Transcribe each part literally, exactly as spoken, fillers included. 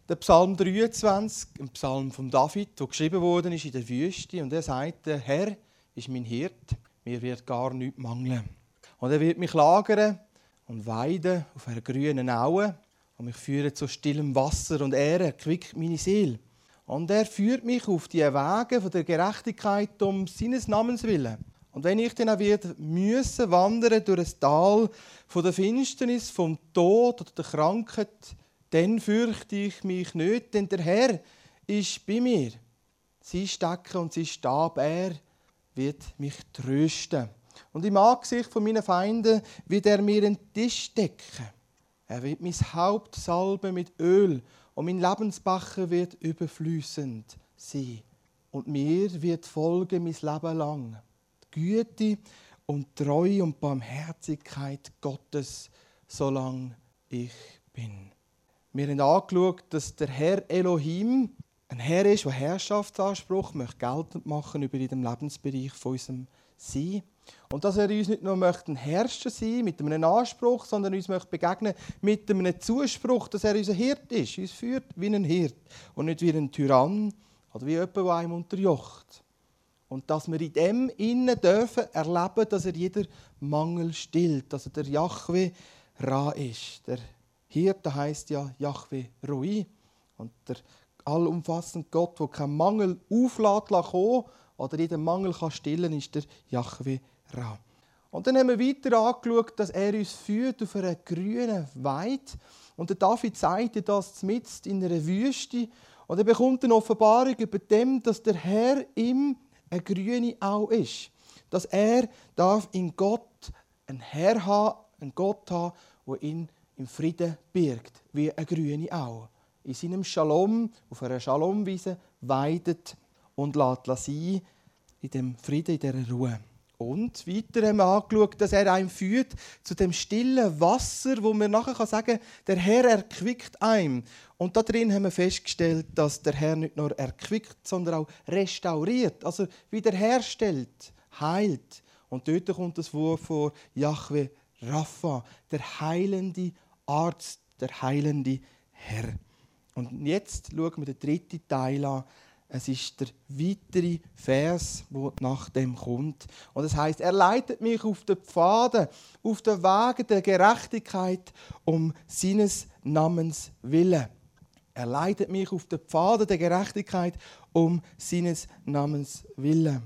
der Psalm dreiundzwanzig, ein Psalm von David, der geschrieben worden ist in der Wüste. Und er sagt, der Herr ist mein Hirt, mir wird gar nichts mangeln. Und er wird mich lagern und weiden auf einer grünen Aue und mich führen zu stillem Wasser und er erquickt meine Seele. Und er führt mich auf die Wege von der Gerechtigkeit um seines Namens willen. Und wenn ich dann auch wieder müssen wandern durch ein Tal von der Finsternis, vom Tod oder der Krankheit, dann fürchte ich mich nicht, denn der Herr ist bei mir. Sein Stecken und sein Stab, er wird mich trösten. Und im Angesicht von meinen Feinden wird er mir einen Tisch decken. Er wird mein Haupt salben mit Öl und mein Lebensbecher wird überfließend sein. Und mir wird folgen mein Leben lang die Güte und Treue und Barmherzigkeit Gottes, solange ich bin. Wir haben angeschaut, dass der Herr Elohim ein Herr ist, der Herrschaftsanspruch möchte geltend machen über den Lebensbereich von unserem Sein. Und dass er uns nicht nur ein Herrscher sein mit einem Anspruch, sondern uns möchte begegnen mit einem Zuspruch, dass er unser Hirt ist, uns führt wie ein Hirt und nicht wie ein Tyrann oder wie jemand, der einem unterjocht. Und dass wir in dem innen dürfen erleben, dass er jeder Mangel stillt, dass er der Jahwe Ra ist. Der Hirte heisst ja Jahwe Roi. Und der allumfassende Gott, der keinen Mangel auflässt oder jeden Mangel kann stillen, ist der Jahwe Ra. Und dann haben wir weiter angeschaut, dass er uns führt auf einer grünen Weide. Und der David sagt das mitten in einer Wüste. Und er bekommt eine Offenbarung über dem, dass der Herr ihm eine grüne Au ist. Dass er darf in Gott einen Herr haben, einen Gott haben, der ihn im Frieden birgt, wie eine grüne Au. In seinem Shalom, auf einer Shalomwiese, weidet und lässt sein, in dem Frieden, in dieser Ruhe. Und weiter haben wir angeschaut, dass er einen führt zu dem stillen Wasser, wo man nachher sagen kann, der Herr erquickt einem. Und da drin haben wir festgestellt, dass der Herr nicht nur erquickt, sondern auch restauriert, also wiederherstellt, heilt. Und dort kommt das Wort vor Jahwe Rapha, der heilende Arzt, der heilende Herr. Und jetzt schauen wir den dritten Teil an. Es ist der weitere Vers, der nach dem kommt. Und es heißt: Er leitet mich auf den Pfaden, auf den Wegen der Gerechtigkeit um seines Namens willen. Er leitet mich auf den Pfaden der Gerechtigkeit um seines Namens willen.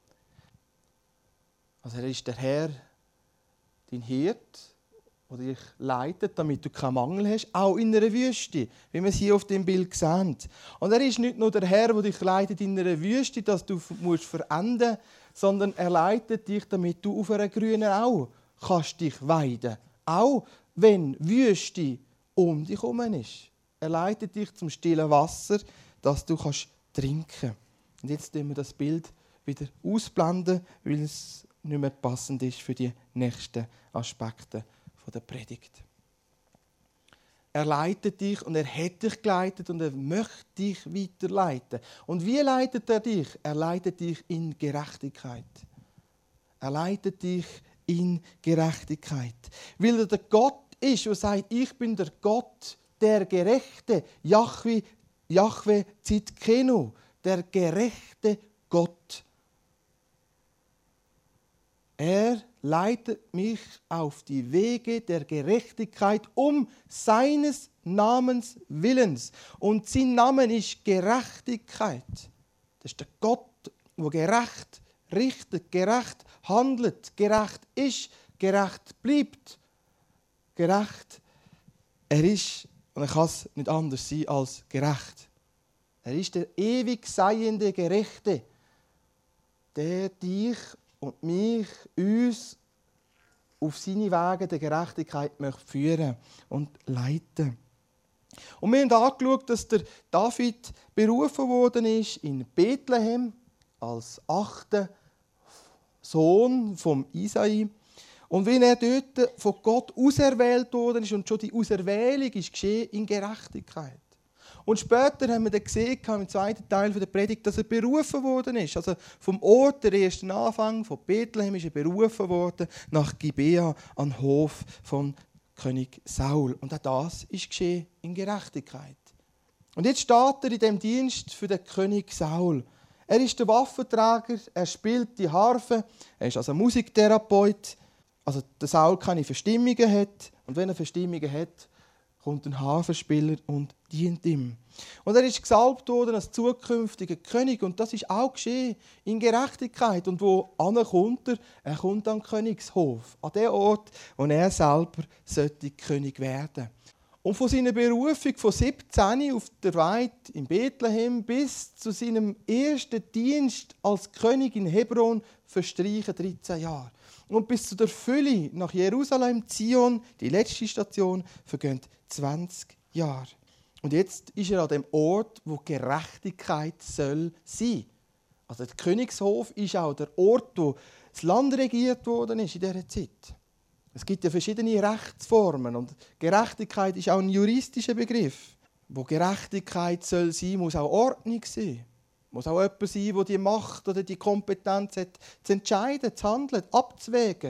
Also er ist der Herr, dein Hirt, der dich leitet, damit du keinen Mangel hast, auch in einer Wüste, wie wir es hier auf dem Bild sehen. Und er ist nicht nur der Herr, der dich leitet in einer Wüste, dass du musst verenden musst, sondern er leitet dich, damit du auf einer grünen Au kannst dich weiden. Auch wenn Wüste um dich herum ist. Er leitet dich zum stillen Wasser, dass du kannst trinken. Und jetzt blenden wir das Bild wieder ausblenden, weil es nicht mehr passend ist für die nächsten Aspekte der Predigt. Er leitet dich und er hat dich geleitet und er möchte dich weiterleiten. Und wie leitet er dich? Er leitet dich in Gerechtigkeit. Er leitet dich in Gerechtigkeit. Weil er der Gott ist, der sagt, ich bin der Gott, der Gerechte. Jahwe, Jahwe Tzidkenu, der gerechte Gott. Er leitet mich auf die Wege der Gerechtigkeit um seines Namens Willens. Und sein Name ist Gerechtigkeit. Das ist der Gott, der gerecht richtet, gerecht handelt, gerecht ist, gerecht bleibt. Gerecht. Er ist, und er kann es nicht anders sein als gerecht. Er ist der ewig seiende Gerechte, der dich und mich, uns, auf seine Wege der Gerechtigkeit möchte führen und leiten. Und wir haben angeschaut, dass der David berufen worden ist in Bethlehem als achter Sohn vom Isai. Und wenn er dort von Gott auserwählt worden ist, und schon die Auserwählung ist geschehen in Gerechtigkeit. Und später haben wir dann gesehen, im zweiten Teil der Predigt, dass er berufen worden ist. Also vom Ort, der ersten Anfang, von Bethlehem, ist er berufen worden nach Gibea, an den Hof von König Saul. Und auch das ist geschehen in Gerechtigkeit. Und jetzt steht er in dem Dienst für den König Saul. Er ist der Waffenträger, er spielt die Harfe, er ist also Musiktherapeut. Also der Saul keine Verstimmungen hat. Und wenn er Verstimmungen hat, kommt ein Harfenspieler und dient ihm. Und er ist gesalbt worden als zukünftiger König. Und das ist auch geschehen in Gerechtigkeit. Und wo kommt er? Er kommt an den Königshof, an den Ort, wo er selber sollte König werden. Und von seiner Berufung von siebzehn auf der Weide in Bethlehem bis zu seinem ersten Dienst als König in Hebron verstreichen dreizehn Jahre. Und bis zu der Fülle nach Jerusalem, Zion, die letzte Station, vergehen zwanzig Jahre. Und jetzt ist er an dem Ort, wo Gerechtigkeit soll sein. Also der Königshof ist auch der Ort, wo das Land regiert worden ist in dieser Zeit. Es gibt ja verschiedene Rechtsformen und Gerechtigkeit ist auch ein juristischer Begriff. Wo Gerechtigkeit soll sein, muss auch Ordnung sein. Muss auch jemand sein, der die Macht oder die Kompetenz hat, zu entscheiden, zu handeln, abzuwägen,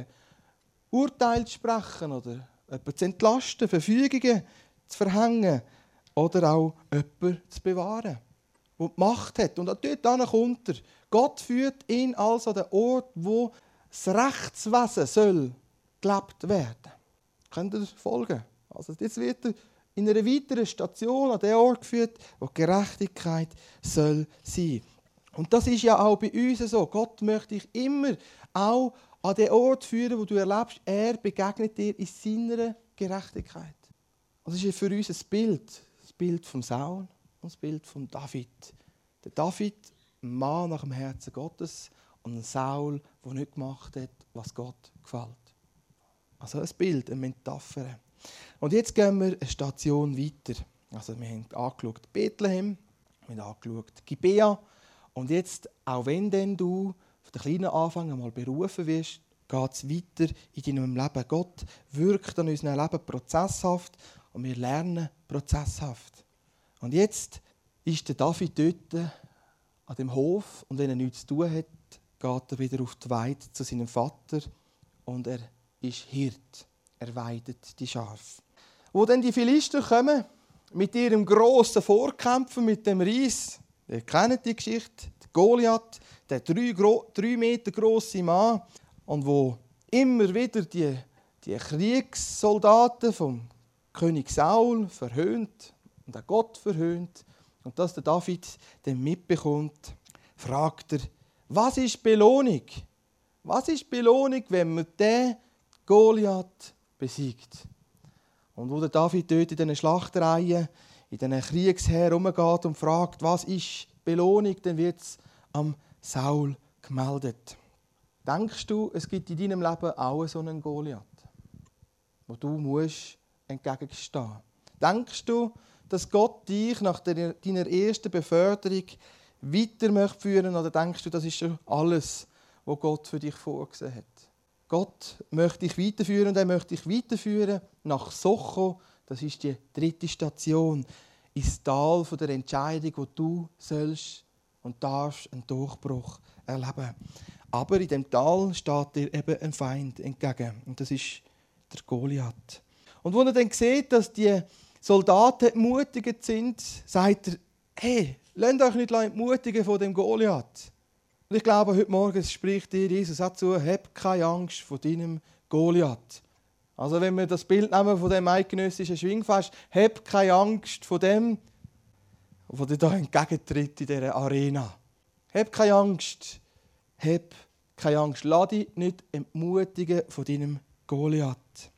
Urteile zu sprechen oder jemanden zu entlasten, Verfügungen zu verhängen oder auch jemanden zu bewahren, der die Macht hat. Und dort kommt er. Gott führt ihn also an den Ort, wo das Rechtswesen soll gelebt werden. Könnt ihr folgen? Also jetzt wird er in einer weiteren Station an den Ort geführt, wo Gerechtigkeit soll sein. Und das ist ja auch bei uns so. Gott möchte dich immer auch an den Ort führen, wo du erlebst, er begegnet dir in seiner Gerechtigkeit. Und das ist für uns ein Bild. Das Bild von Saul und das Bild von David. Der David, ein Mann nach dem Herzen Gottes, und ein Saul, der nicht gemacht hat, was Gott gefällt. Also ein Bild, eine Metapher. Und jetzt gehen wir eine Station weiter. Also wir haben angeschaut Bethlehem, wir haben angeschaut Gibea. Und jetzt, auch wenn denn du von den kleinen Anfang einmal berufen wirst, geht es weiter in deinem Leben. Gott wirkt an unserem Leben prozesshaft und wir lernen prozesshaft. Und jetzt ist der David dort an dem Hof und wenn er nichts zu tun hat, geht er wieder auf die Weide zu seinem Vater und er ist Hirt. Er weidet die Schafe. Wo dann die Philister kommen, mit ihrem grossen Vorkämpfer, mit dem Ries, ihr kennt die Geschichte, der Goliath, der drei, drei Meter grosse Mann, und wo immer wieder die, die Kriegssoldaten vom König Saul verhöhnt und auch Gott verhöhnt, und dass der David dann mitbekommt, fragt er, was ist Belohnung? Was ist Belohnung, wenn man den Goliath besiegt? Und wo der David dort in diesen Schlachtreihen, in diesen Kriegsheeren herumgeht und fragt, was ist Belohnung, dann wird es am Saul gemeldet. Denkst du, es gibt in deinem Leben auch so einen Goliath, wo du musst entgegenstehen musst? Denkst du, dass Gott dich nach deiner ersten Beförderung weiter möchte führen, oder denkst du, das ist schon alles, was Gott für dich vorgesehen hat? Gott möchte dich weiterführen und er möchte dich weiterführen nach Socho. Das ist die dritte Station ins Tal der Entscheidung, wo du sollst und darfst einen Durchbruch erleben. Aber in dem Tal steht dir eben ein Feind entgegen und das ist der Goliath. Und als er dann sieht, dass die Soldaten entmutigt sind, sagt er, hey, lasst euch nicht entmutigen von dem Goliath. Und ich glaube, heute Morgen spricht dir Jesus auch zu, hab keine Angst vor deinem Goliath. Also wenn wir das Bild nehmen von dem eidgenössischen Schwingfest, hab keine Angst vor dem, der dir da entgegentritt in dieser Arena. Hab keine Angst. Hab keine Angst. Lass dich nicht entmutigen von deinem Goliath.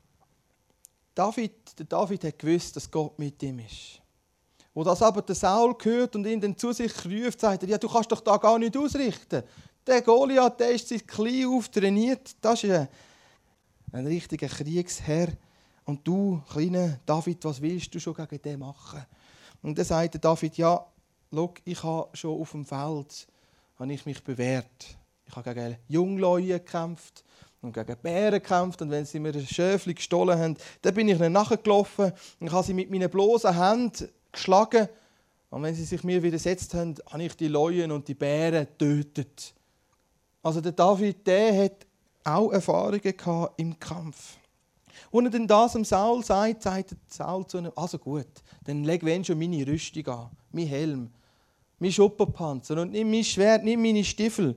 David, der David hat gewusst, dass Gott mit ihm ist. Wo das aber der Saul hört und ihn dann zu sich ruft, sagt er, ja, du kannst doch da gar nicht ausrichten. Der Goliath, der ist seit klein auf trainiert. Das ist ein, ein richtiger Kriegsherr. Und du, kleiner David, was willst du schon gegen den machen? Und dann sagt der David, ja, schau, ich habe schon auf dem Feld habe ich mich bewährt. Ich habe gegen Jungleute gekämpft und gegen Bären gekämpft. Und wenn sie mir ein Schäfchen gestohlen haben, dann bin ich ihnen nachgelaufen und ich habe sie mit meinen bloßen Händen geschlagen. Und wenn sie sich mir widersetzt haben, habe ich die Leuen und die Bären getötet. Also der David, der hat auch Erfahrungen gehabt im Kampf. Und er dann das dem Saul sagt, sagt der Saul zu ihm, also gut, dann leg wenn schon meine Rüstung an. mein Helm, mein Schuppenpanzer und nicht mein Schwert, nicht meine Stiefel.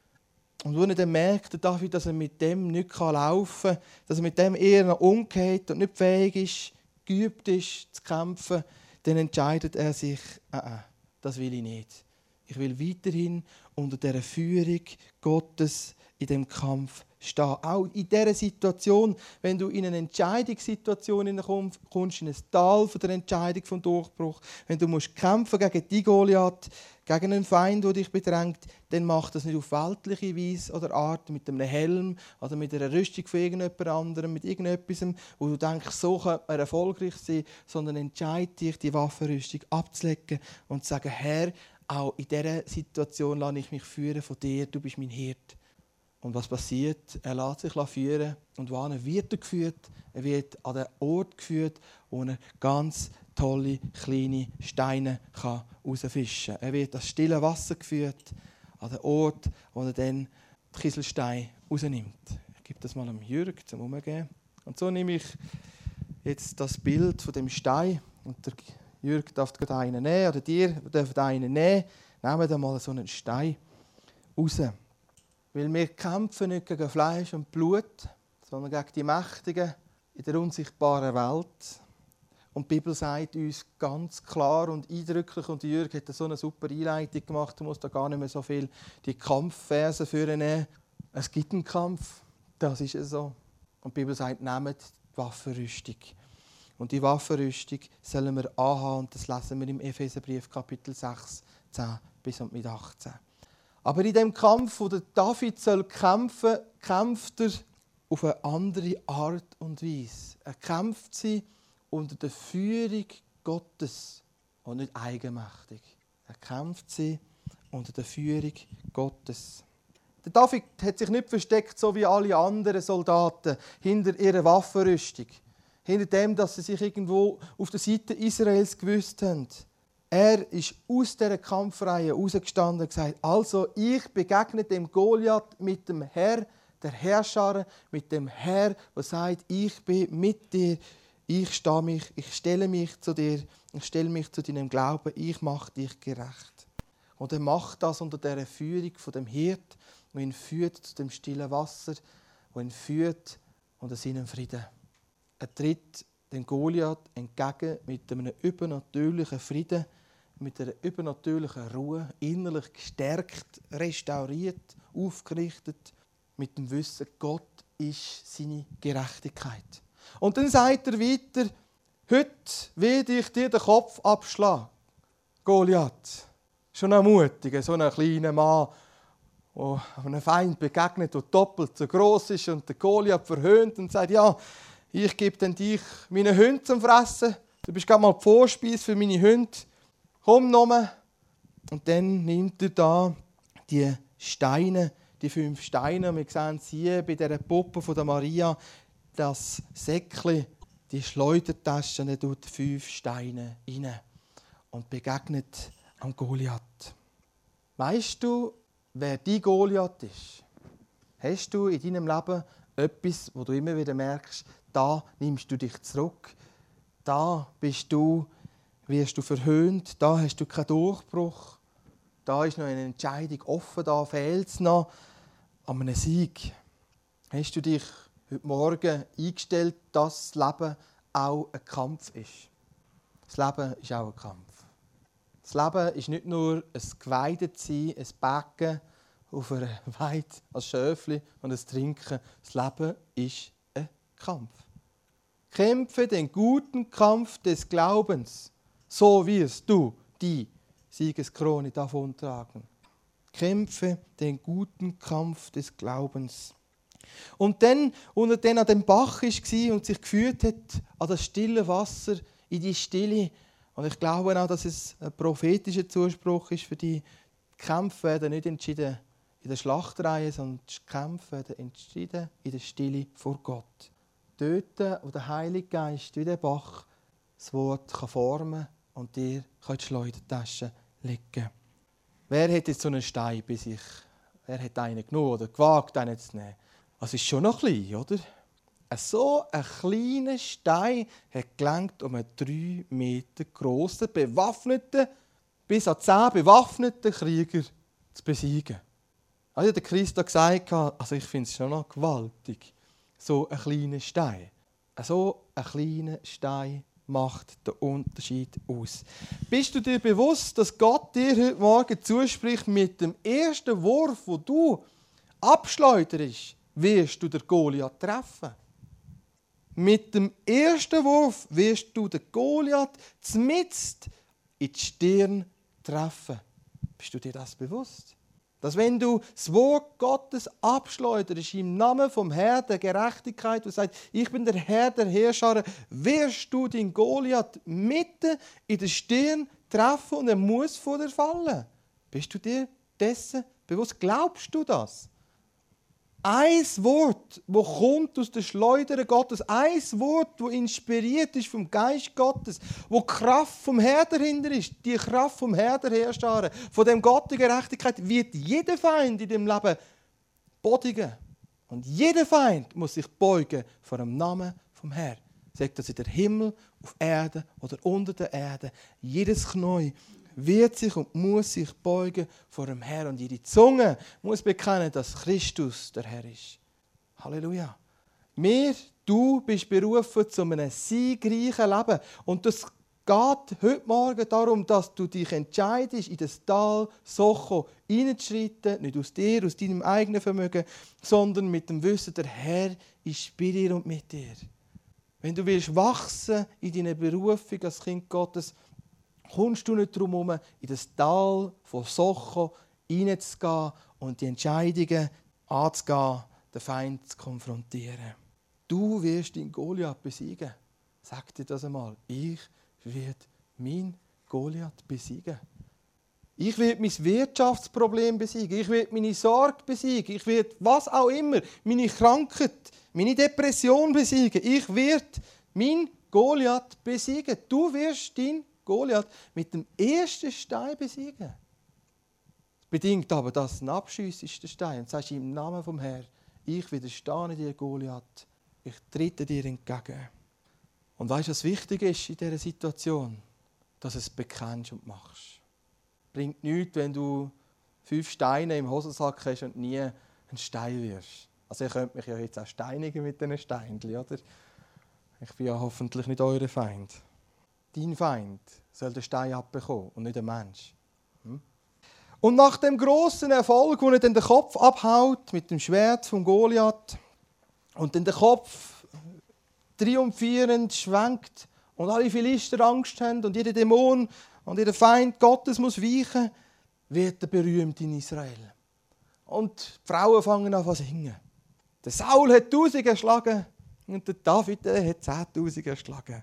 Und als er dann merkt, David, dass er mit dem nicht laufen kann, dass er mit dem eher noch umgeht und nicht fähig ist, geübt ist, zu kämpfen, dann entscheidet er sich, äh, äh, das will ich nicht. Ich will weiterhin unter dieser Führung Gottes in dem Kampf stehen. Auch in dieser Situation, wenn du in eine Entscheidungssituation kommst, in ein Tal von der Entscheidung vom Durchbruch, wenn du musst kämpfen gegen die Goliath, gegen einen Feind, der dich bedrängt, dann mach das nicht auf weltliche Weise oder Art, mit einem Helm oder mit einer Rüstung von irgendjemand anderem, mit irgendetwas, wo du denkst, so könnte man erfolgreich sein, sondern entscheide dich, die Waffenrüstung abzulegen und zu sagen, Herr, auch in dieser Situation lasse ich mich führen von dir, du bist mein Hirt. Und was passiert? Er lässt sich führen. Und wohin wird er geführt? Er wird an den Ort geführt, wo er ganz tolle, kleine Steine herausfischen kann. Er wird das stille Wasser geführt, an den Ort, wo er dann die Kieselsteine rausnimmt. Ich gebe das mal dem Jürg zum Umgehen. Und so nehme ich jetzt das Bild von dem Stein. Und der Jürg darf gerade einen nehmen, oder dir dürft einen nehmen. Nehmen wir mal so einen Stein raus. Weil wir kämpfen nicht gegen Fleisch und Blut, sondern gegen die Mächtigen in der unsichtbaren Welt. Und die Bibel sagt uns ganz klar und eindrücklich, und Jürg hat so eine super Einleitung gemacht, du musst da gar nicht mehr so viel die Kampfverse vornehmen. Es gibt einen Kampf, das ist es so. Und die Bibel sagt, nehmt die Waffenrüstung. Und die Waffenrüstung sollen wir anhaben, und das lesen wir im Epheserbrief Kapitel sechs, zehn bis mit achtzehn. Aber in dem Kampf, wo der David soll kämpfen, kämpft er auf eine andere Art und Weise. Er kämpft sie unter der Führung Gottes und nicht eigenmächtig. Er kämpft sie unter der Führung Gottes. Der David hat sich nicht versteckt, so wie alle anderen Soldaten, hinter ihrer Waffenrüstung. Hinter dem, dass sie sich irgendwo auf der Seite Israels gewusst haben. Er ist aus dieser Kampfreihe rausgestanden und gesagt, also ich begegne dem Goliath mit dem Herr, der Herrscher, mit dem Herr, der sagt, ich bin mit dir, ich stehe mich, ich stelle mich zu dir, ich stelle mich zu deinem Glauben, ich mache dich gerecht. Und er macht das unter der Führung von dem Hirt, der ihn führt zu dem stillen Wasser, der ihn führt unter seinem Frieden. Er tritt dem Goliath entgegen mit einem übernatürlichen Frieden, mit einer übernatürlichen Ruhe, innerlich gestärkt, restauriert, aufgerichtet, mit dem Wissen, Gott ist seine Gerechtigkeit. Und dann sagt er weiter, heute werde ich dir den Kopf abschlagen. Goliath, schon ein mutiger, so ein kleiner Mann, der einem Feind begegnet, der doppelt so gross ist, und der Goliath verhöhnt und sagt, ja, ich gebe dann dich meinen Hunden zum Fressen. Du bist gerade mal die Vorspeise für meine Hunde. Komm nochmal. Und dann nimmt er da die Steine, die fünf Steine. Wir sehen sie hier bei dieser Puppe von der Maria, das Säckchen, die Schleudertasche, er tut fünf Steine rein und begegnet am Goliath. Weißt du, wer die Goliath ist? Hast du in deinem Leben etwas, wo du immer wieder merkst, da nimmst du dich zurück, da bist du, wirst du verhöhnt, da hast du keinen Durchbruch, da ist noch eine Entscheidung offen, da fehlt es noch an einem Sieg. Hast du dich heute Morgen eingestellt, dass das Leben auch ein Kampf ist? Das Leben ist auch ein Kampf. Das Leben ist nicht nur ein Geweidetsein, ein Becken auf einer Weide als Schöfli und ein Trinken. Das Leben ist ein Kampf. Kämpfe den guten Kampf des Glaubens, so wirst du die Siegeskrone davontragen. Kämpfe den guten Kampf des Glaubens. Und dann, als er dann an dem Bach war und sich geführt hat, an das stille Wasser, in die Stille, und ich glaube auch, dass es ein prophetischer Zuspruch ist für die Kämpfe, werden nicht entschieden in der Schlachtreihe, sondern die Kämpfe werden entschieden in der Stille vor Gott. Dort, wo der Heilige Geist wie der Bach das Wort formen kann und dir die Schleudertasche legen kann. Wer hat jetzt so einen Stein bei sich? Wer hat einen genommen oder gewagt, einen zu nehmen? Das ist schon noch klein, oder? So ein kleiner Stein hat gelangt um einen drei Meter grossen, bewaffneten bis an zehn bewaffnete Krieger zu besiegen. Also der Christ hat gesagt, also ich finde es schon noch gewaltig, so ein kleiner Stein. So ein kleiner Stein macht den Unterschied aus. Bist du dir bewusst, dass Gott dir heute Morgen zuspricht, mit dem ersten Wurf, den du abschleuderst, wirst du den Goliath treffen? Mit dem ersten Wurf wirst du den Goliath zmitzt in die Stirn treffen. Bist du dir das bewusst? Dass wenn du das Wort Gottes abschleuderst im Namen vom Herrn der Gerechtigkeit und sagst, ich bin der Herr der Herrscher, wirst du den Goliath mitten in der Stirn treffen und er muss vor dir fallen. Bist du dir dessen bewusst? Glaubst du das? Ein Wort, das kommt aus der Schleudern Gottes, ein Wort, das inspiriert ist vom Geist Gottes, wo die Kraft vom Herrn dahinter ist, die Kraft vom Herrn der Herrscher, von dem Gott der Gerechtigkeit, wird jeder Feind in dem Leben bodigen. Und jeder Feind muss sich beugen vor dem Namen vom Herrn. Sagt das in der Himmel, auf Erde oder unter der Erde. Jedes Knie wird sich und muss sich beugen vor dem Herrn. Und jede Zunge muss bekennen, dass Christus der Herr ist. Halleluja. Wir, du bist berufen zu einem siegreichen Leben. Und das geht heute Morgen darum, dass du dich entscheidest, in das Tal Socho hineinzuschreiten, nicht aus dir, aus deinem eigenen Vermögen, sondern mit dem Wissen, der Herr ist bei dir und mit dir. Wenn du willst wachsen in deiner Berufung als Kind Gottes, kommst du nicht darum herum, in das Tal von Socho hineinzugehen und die Entscheidungen anzugehen, den Feind zu konfrontieren. Du wirst den Goliath besiegen. Sag dir das einmal. Ich werde mein Goliath besiegen. Ich werde mein Wirtschaftsproblem besiegen. Ich werde meine Sorge besiegen. Ich werde, was auch immer, meine Krankheit, meine Depression besiegen. Ich werde mein Goliath besiegen. Du wirst dein Goliath mit dem ersten Stein besiegen. Das bedingt aber, dass du ihn abschiessest, den Stein, und sagst im Namen vom Herrn, ich widerstehe dir, Goliath, ich trete dir entgegen. Und weißt du, was wichtig ist in dieser Situation? Dass du es bekennst und machst. Bringt nichts, wenn du fünf Steine im Hosensack hast und nie ein Stein wirst. Also ihr könnt mich ja jetzt auch steinigen mit diesen Steinen, oder? Ich bin ja hoffentlich nicht euer Feind. Dein Feind soll den Stein abbekommen und nicht ein Mensch. Hm? Und nach dem grossen Erfolg, wo er dann den Kopf abhaut mit dem Schwert von Goliath und dann den Kopf triumphierend schwenkt und alle Philister Angst haben und jeder Dämon und jeder Feind Gottes muss weichen, wird er berühmt in Israel. Und die Frauen fangen an zu singen. Der Saul hat Tausend erschlagen und der David hat Zehntausend erschlagen.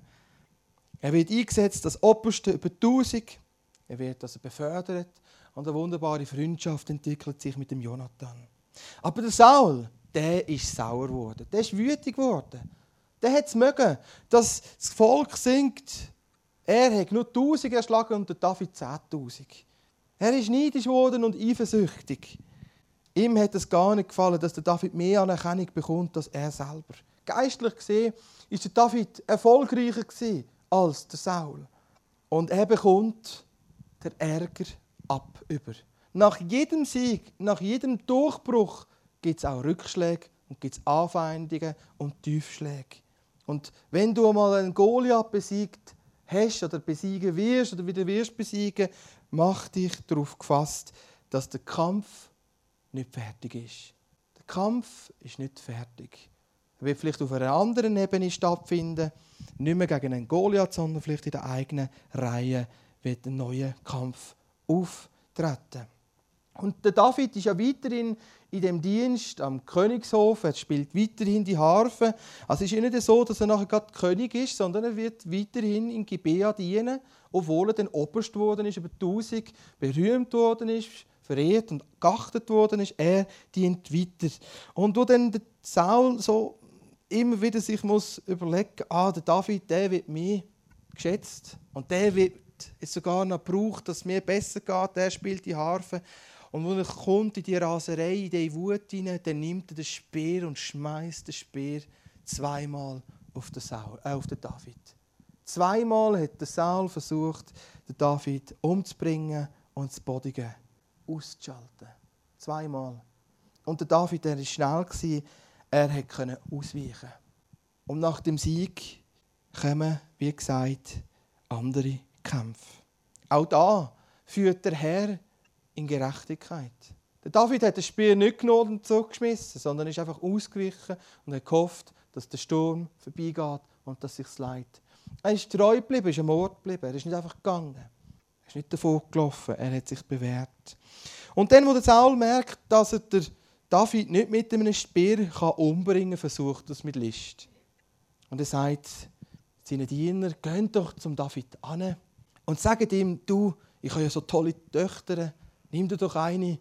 Er wird eingesetzt als Oberste über Tausend. Er wird also befördert und eine wunderbare Freundschaft entwickelt sich mit dem Jonathan. Aber der Saul, der ist sauer geworden. Der ist wütig geworden. Der hat es mögen, dass das Volk singt, er hat nur Tausend erschlagen und der David Zehntausend. Er ist neidisch geworden und eifersüchtig. Ihm hat es gar nicht gefallen, dass der David mehr Anerkennung bekommt als er selber. Geistlich gesehen war der David erfolgreicher gewesen als der Saul. Und er bekommt den Ärger ab über. Nach jedem Sieg, nach jedem Durchbruch gibt es auch Rückschläge und gibt es Anfeindungen und Tiefschläge. Und wenn du einmal einen Goliath besiegt hast oder besiegen wirst oder wieder wirst besiegen, mach dich darauf gefasst, dass der Kampf nicht fertig ist. Der Kampf ist nicht fertig. Er wird vielleicht auf einer anderen Ebene stattfinden, nicht mehr gegen einen Goliath, sondern vielleicht in der eigenen Reihe wird ein neuer Kampf auftreten. Und der David ist ja weiterhin in dem Dienst am Königshof. Er spielt weiterhin die Harfe. Also es ist nicht so, dass er nachher gerade König ist, sondern er wird weiterhin in Gibea dienen, obwohl er dann Oberst worden ist, über tausend berühmt worden ist, verehrt und geachtet worden ist. Er dient weiter. Und wo dann der Saul so immer wieder sich muss überlegen, ah, der David, der wird mehr geschätzt und der wird jetzt sogar noch gebraucht, dass es mir besser geht. Der spielt die Harfe. Und wenn er kommt in die Raserei, in die Wut hinein, dann nimmt er den Speer und schmeißt den Speer zweimal auf den, Saul, äh, auf den David. Zweimal hat der Saul versucht, den David umzubringen und zu bodigen, auszuschalten. Zweimal. Und der David, der war schnell, er konnte ausweichen. Und nach dem Sieg kommen, wie gesagt, andere Kämpfe. Auch da führt der Herr in Gerechtigkeit. Der David hat den Speer nicht genommen und zurückgeschmissen, sondern ist einfach ausgewichen und hat gehofft, dass der Sturm vorbeigeht und dass sich's leidet. Er ist treu geblieben, ist am Ort geblieben. Er ist nicht einfach gegangen. Er ist nicht davon gelaufen. Er hat sich bewährt. Und dann, wo der Saul merkt, dass er der David nicht mit einem Speer umbringen kann, versucht er es mit List. Und er sagt seinen Dienern, geht doch zum David an und sagt ihm, du, ich habe ja so tolle Töchter, nimm dir doch eine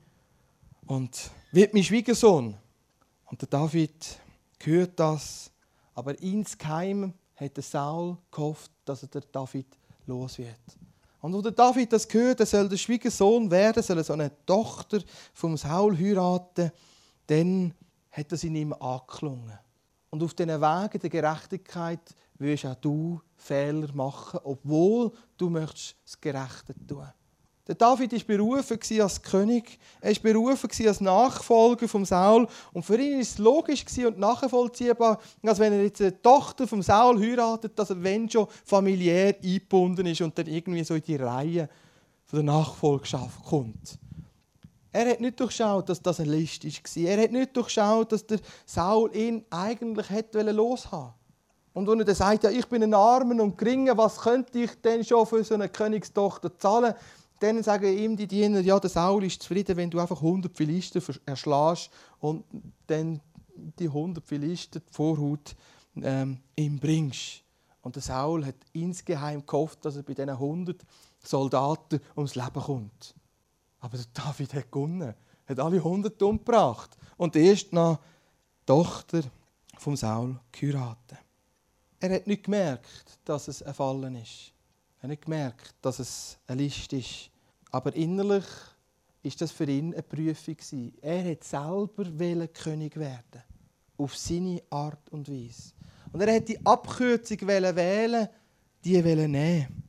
und wird mein Schwiegersohn. Und der David hört das, aber insgeheim hat der Saul gehofft, dass er der David los wird. Und wo der David das hört, er soll der Schwiegersohn werden, soll so eine Tochter vom Saul heiraten, dann hat das in ihm angeklungen. Und auf diesen Wegen der Gerechtigkeit wirst auch du Fehler machen, obwohl du möchtest das Gerechte tun. Der David war berufen als König, er war berufen als Nachfolger von Saul. Und für ihn war es logisch und nachvollziehbar, als wenn er jetzt eine Tochter von Saul heiratet, dass er wenn schon familiär eingebunden ist und dann irgendwie so in die Reihe der Nachfolgschaft kommt. Er hat nicht durchschaut, dass das eine List war. Er hat nicht durchschaut, dass der Saul ihn eigentlich hätte loshaben wollen. Und wenn er dann sagt, ja, ich bin ein Armer und Geringer, was könnte ich denn schon für so eine Königstochter zahlen? Dann sagen ihm die Diener, ja, der Saul ist zufrieden, wenn du einfach hundert Philister erschlägst und dann die hundert Philister die Vorhut ähm, ihm bringst. Und der Saul hat insgeheim gehofft, dass er bei diesen hundert Soldaten ums Leben kommt. Aber der David hat gewonnen, hat alle hundert umgebracht und erst noch die Tochter vom Saul geheiratet. Er hat nicht gemerkt, dass es ein Fallen ist. Er hat nicht gemerkt, dass es eine List ist. Aber innerlich war das für ihn eine Prüfung. Er wollte selber König werden. Auf seine Art und Weise. Und er wollte die Abkürzung wählen, die nehmen.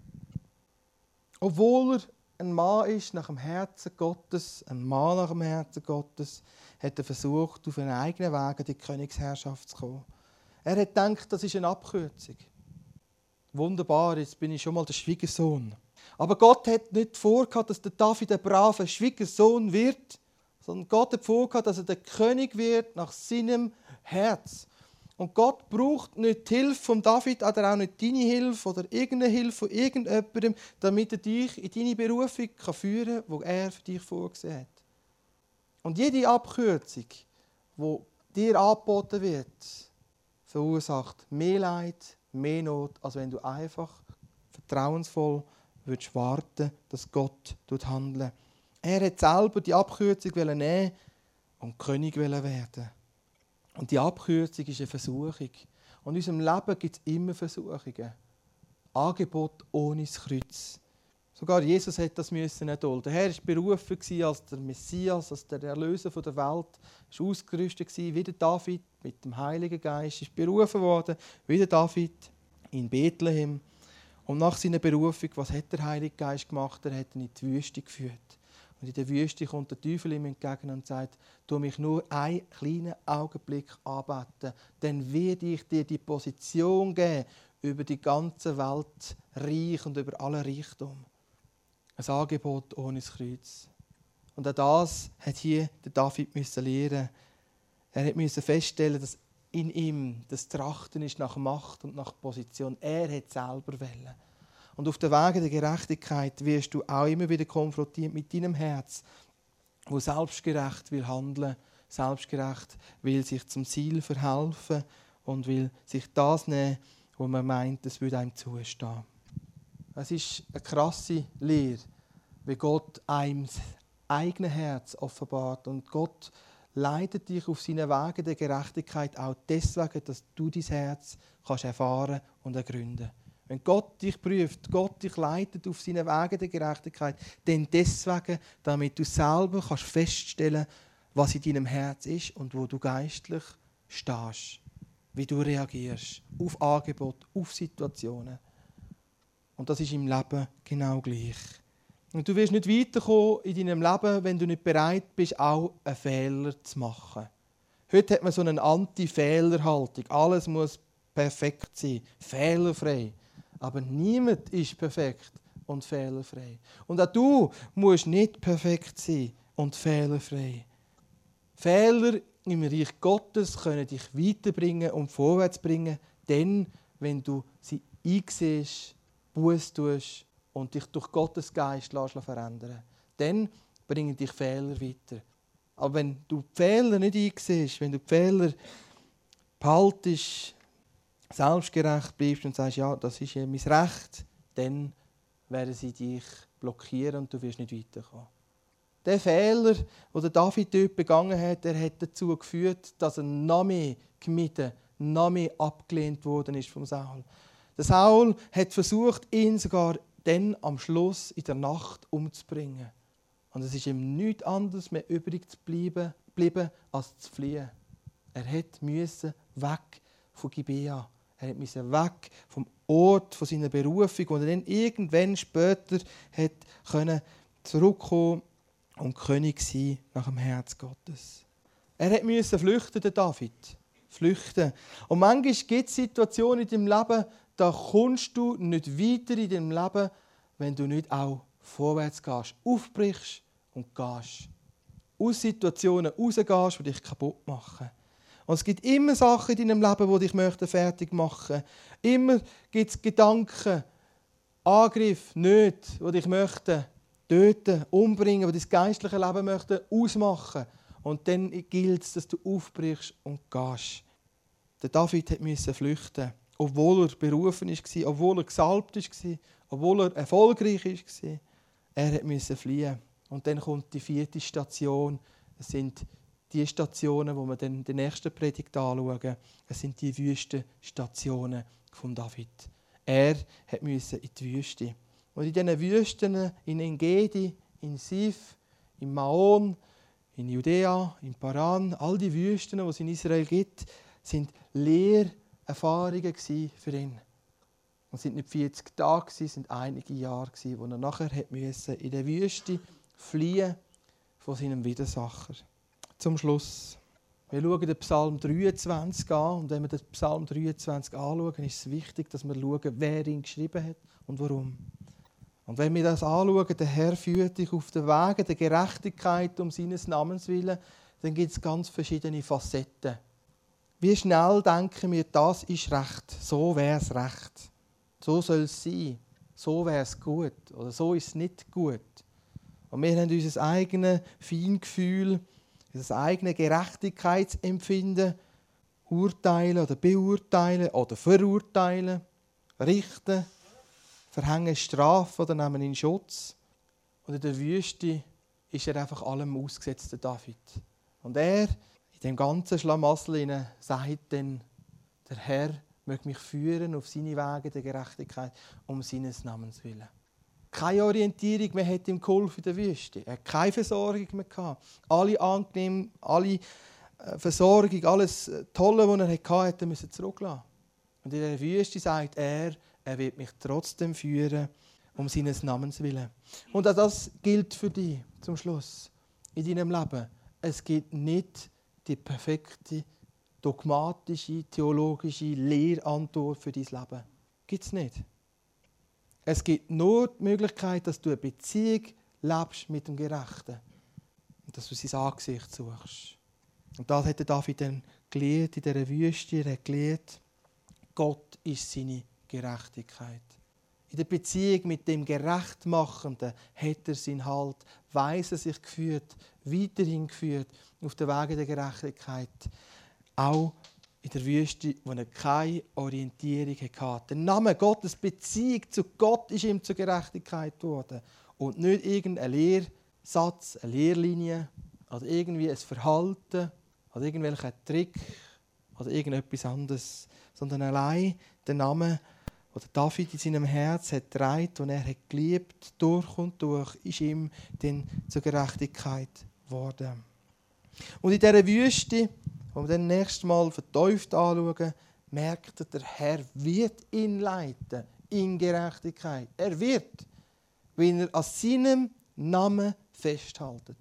Obwohl er ein Mann ist nach dem Herzen Gottes, ein Mann nach dem Herzen Gottes, hat er versucht, auf einen eigenen Weg in die Königsherrschaft zu kommen. Er hat gedacht, das ist eine Abkürzung. Wunderbar, jetzt bin ich schon mal der Schwiegersohn. Aber Gott hat nicht vorgehabt, dass der David ein braver Schwiegersohn wird, sondern Gott hat vorgehabt, dass er der König wird nach seinem Herz. Und Gott braucht nicht die Hilfe von David oder auch nicht deine Hilfe oder irgendeine Hilfe von irgendjemandem, damit er dich in deine Berufung führen kann, die er für dich vorgesehen hat. Und jede Abkürzung, die dir angeboten wird, verursacht mehr Leid, mehr Not, als wenn du einfach vertrauensvoll würdest warten, dass Gott handelt. Er hat selber die Abkürzung nehmen und König werden. Und die Abkürzung ist eine Versuchung. Und in unserem Leben gibt es immer Versuchungen. Angebot ohne das Kreuz. Sogar Jesus hat das müssen erdulden. Der Herr war berufen als der Messias, als der Erlöser der Welt. Er war ausgerüstet wie der David mit dem Heiligen Geist. Er ist berufen worden wie der David in Bethlehem. Und nach seiner Berufung, was hat der Heilige Geist gemacht? Er hat ihn in die Wüste geführt. Und in der Wüste kommt der Teufel ihm entgegen und sagt, tu mich nur einen kleinen Augenblick anbeten, dann werde ich dir die Position geben, über die ganze Welt reich und über alle Reichtum. Ein Angebot ohne das Kreuz. Und auch das hat hier der David lernen. Er musste feststellen, dass in ihm das Trachten ist nach Macht und nach Position. Er hat selber wählen. Und auf den Wegen der Gerechtigkeit wirst du auch immer wieder konfrontiert mit deinem Herz, wo selbstgerecht will handeln, selbstgerecht will sich zum Ziel verhelfen und will sich das nehmen, wo man meint, es würde einem zustehen. Es ist eine krasse Lehre, wie Gott einem das eigene Herz offenbart. Und Gott leitet dich auf seinen Wegen der Gerechtigkeit auch deswegen, dass du dein Herz kannst erfahren und ergründen. Wenn Gott dich prüft, Gott dich leitet auf seinen Wegen der Gerechtigkeit, dann deswegen, damit du selber kannst feststellen, was in deinem Herz ist und wo du geistlich stehst, wie du reagierst auf Angebote, auf Situationen. Und das ist im Leben genau gleich. Und du wirst nicht weiterkommen in deinem Leben, wenn du nicht bereit bist, auch einen Fehler zu machen. Heute hat man so eine Anti-Fehler-Haltung. Alles muss perfekt sein, fehlerfrei. Aber niemand ist perfekt und fehlerfrei. Und auch du musst nicht perfekt sein und fehlerfrei. Fehler im Reich Gottes können dich weiterbringen und vorwärts bringen, denn wenn du sie einsiehst, Buß tust und dich durch Gottes Geist verändern, dann bringen dich Fehler weiter. Aber wenn du die Fehler nicht einsiehst, wenn du die Fehler behaltest, selbstgerecht bleibst und sagst, ja, das ist ja mein Recht, dann werden sie dich blockieren und du wirst nicht weiterkommen. Der Fehler, den David dort begangen hat, der hat dazu geführt, dass er noch mehr gemieden, noch mehr abgelehnt worden ist vom Saul. Der Saul hat versucht, ihn sogar dann am Schluss in der Nacht umzubringen. Und es ist ihm nichts anderes mehr übrig zu bleiben, bleiben, als zu fliehen. Er musste weg von Gibea. Er musste weg vom Ort von seiner Berufung, wo er dann irgendwann später hat können zurückkommen und König sein nach dem Herz Gottes. Er musste flüchten, der David. Flüchten. Und manchmal gibt es Situationen in deinem Leben, da kommst du nicht weiter in deinem Leben, wenn du nicht auch vorwärts gehst, aufbrichst und gehst. Aus Situationen rausgehst, die dich kaputt machen. Und es gibt immer Sachen in deinem Leben, die dich fertig machen möchten. Immer gibt es Gedanken, Angriffe, Nöte, die dich möchten töten, umbringen, die dein geistliches Leben möchten ausmachen. Und dann gilt es, dass du aufbrichst und gehst. Der David musste flüchten, obwohl er berufen war, obwohl er gesalbt war, obwohl er erfolgreich war. Er musste fliehen. Und dann kommt die vierte Station. Es sind die Stationen, die wir dann in der nächsten Predigt anschauen. Es sind die Wüstenstationen von David. Er musste in die Wüste. Und in diesen Wüsten, in Engedi, in Sif, in Maon, in Judäa, in Paran, all die Wüsten, die es in Israel gibt, sind Lehrerfahrungen für ihn. Und es sind nicht vierzig Tage, es sind einige Jahre, wo er nachher in der Wüste fliehen von seinem Widersacher. Zum Schluss. Wir schauen den Psalm dreiundzwanzig an. Und wenn wir den Psalm dreiundzwanzig anschauen, ist es wichtig, dass wir schauen, wer ihn geschrieben hat und warum. Und wenn wir das anschauen, der Herr führt dich auf den Wegen der Gerechtigkeit um seines Namens willen, dann gibt es ganz verschiedene Facetten. Wie schnell denken wir, das ist recht, so wäre es recht. So soll es sein, so wäre es gut oder so ist es nicht gut. Und wir haben unser eigenes Feingefühl, unser eigenes Gerechtigkeitsempfinden, urteilen oder beurteilen oder verurteilen, richten, verhängen Strafe oder nehmen in Schutz. Und in der Wüste ist er einfach allem ausgesetzt, der David. Und er, in dem ganzen Schlamassel, sagt dann, der Herr möchte mich führen auf seine Wege der Gerechtigkeit, um seines Namens willen. Keine Orientierung mehr hat ihm geholfen in der Wüste. Er hat keine Versorgung mehr gehabt. Alle angenehm, alle Versorgung, alles Tolle, was er hatte, hat er müssen zurücklassen. Und in der Wüste sagt er, er wird mich trotzdem führen, um seines Namens willen. Und auch das gilt für dich zum Schluss in deinem Leben. Es gibt nicht die perfekte, dogmatische, theologische Lehrantwort für dein Leben. Gibt es nicht. Es gibt nur die Möglichkeit, dass du eine Beziehung lebst mit dem Gerechten und dass du sein Angesicht suchst. Und das hat David dann gelehrt in dieser Wüste. Er hat gelehrt, Gott ist seine Gerechtigkeit. In der Beziehung mit dem Gerechtmachenden hat er seinen Halt, weiss er sich geführt, weiterhin geführt auf den Wegen der Gerechtigkeit. Auch in der Wüste, wo er keine Orientierung hatte. Der Name Gottes, Beziehung zu Gott ist ihm zur Gerechtigkeit geworden. Und nicht irgendein Lehrsatz, eine Lehrlinie oder irgendwie ein Verhalten oder irgendwelche Trick oder irgendetwas anderes, sondern allein der Name, den David in seinem Herz hat getragen und er hat geliebt, durch und durch, ist ihm dann zur Gerechtigkeit geworden. Und in dieser Wüste, wo wir dann nächstes Mal vertieft anschauen, merkt er, der Herr wird ihn leiten in Gerechtigkeit. Er wird, wenn er an seinem Namen festhält.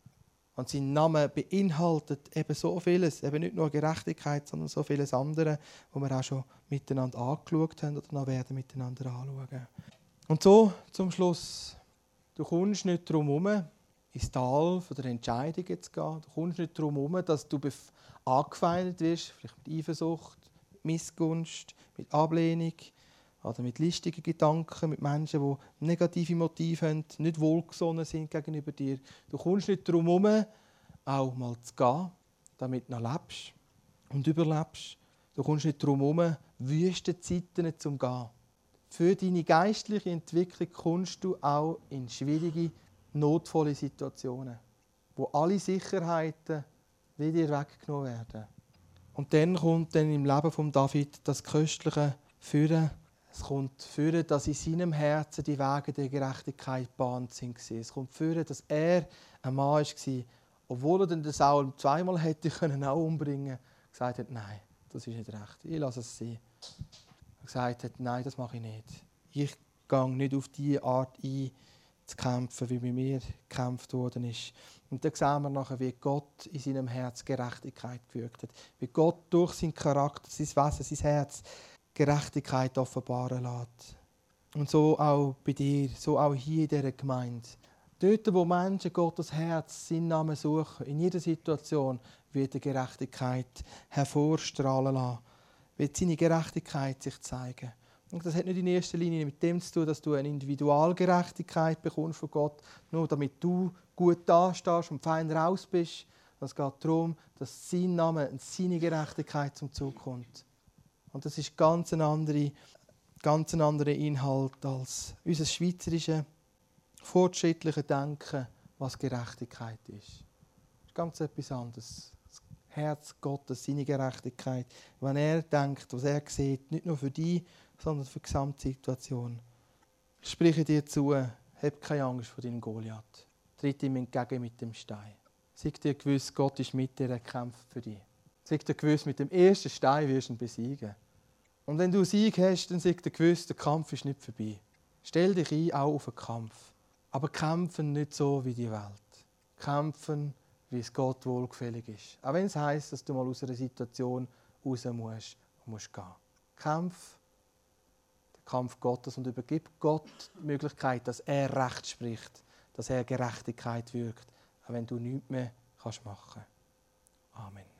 Und sein Name beinhaltet eben so vieles, eben nicht nur Gerechtigkeit, sondern so vieles andere, wo wir auch schon miteinander angeschaut haben oder noch werden miteinander anschauen. Und so zum Schluss. Du kommst nicht darum herum, ins Tal der Entscheidungen zu gehen. Du kommst nicht darum herum, dass du angefeindet wirst, vielleicht mit Eifersucht, mit Missgunst, mit Ablehnung oder mit listigen Gedanken, mit Menschen, die negative Motive haben, nicht wohlgesonnen sind gegenüber dir. Du kommst nicht darum herum, auch mal zu gehen, damit du noch lebst und überlebst. Du kommst nicht darum herum, wüste Zeiten zu umgehen. Für deine geistliche Entwicklung kommst du auch in schwierige, notvolle Situationen, wo alle Sicherheiten wie dir weggenommen werden. Und dann kommt dann im Leben von David das köstliche Führen. Es kommt führen, dass in seinem Herzen die Wege der Gerechtigkeit gebahnt sind. Es kommt führen, dass er ein Mann war, obwohl er den Saul zweimal hätte können auch umbringen, gesagt hat, nein, das ist nicht recht. Ich lasse es sein. Er gesagt hat, nein, das mache ich nicht. Ich gehe nicht auf diese Art ein, zu kämpfen, wie bei mir gekämpft worden ist. Und dann sehen wir nachher, wie Gott in seinem Herz Gerechtigkeit gefügt hat. Wie Gott durch seinen Charakter, sein Wesen, sein Herz Gerechtigkeit offenbaren lässt. Und so auch bei dir, so auch hier in dieser Gemeinde. Dort, wo Menschen Gottes Herz, seinen Namen suchen, in jeder Situation wird die Gerechtigkeit hervorstrahlen lassen. Wird seine Gerechtigkeit sich zeigen. Und das hat nicht in erster Linie mit dem zu tun, dass du eine Individualgerechtigkeit bekommst von Gott, nur damit du gut dastehst und fein raus bist. Es geht darum, dass sein Name und seine Gerechtigkeit zum Zug kommt. Und das ist ganz ein anderer, ganz ein anderer Inhalt als unser schweizerisches, fortschrittliches Denken, was Gerechtigkeit ist. Das ist ganz etwas anderes. Das Herz Gottes, seine Gerechtigkeit. Wenn er denkt, was er sieht, nicht nur für dich, sondern für die Gesamtsituation. Ich spreche dir zu, hab keine Angst vor deinem Goliath. Tritt ihm entgegen mit dem Stein. Sei dir gewiss, Gott ist mit dir, er kämpft für dich. Sei dir gewiss, mit dem ersten Stein wirst du ihn besiegen. Und wenn du Sieg hast, dann sei dir gewiss, der Kampf ist nicht vorbei. Stell dich ein, auch auf den Kampf. Aber kämpfen nicht so wie die Welt. Kämpfen, wie es Gott wohlgefällig ist. Auch wenn es heisst, dass du mal aus einer Situation raus musst und musst gehen. Kämpf den Kampf Gottes und übergib Gott die Möglichkeit, dass er Recht spricht, dass er Gerechtigkeit wirkt, auch wenn du nichts mehr machen kannst. Amen.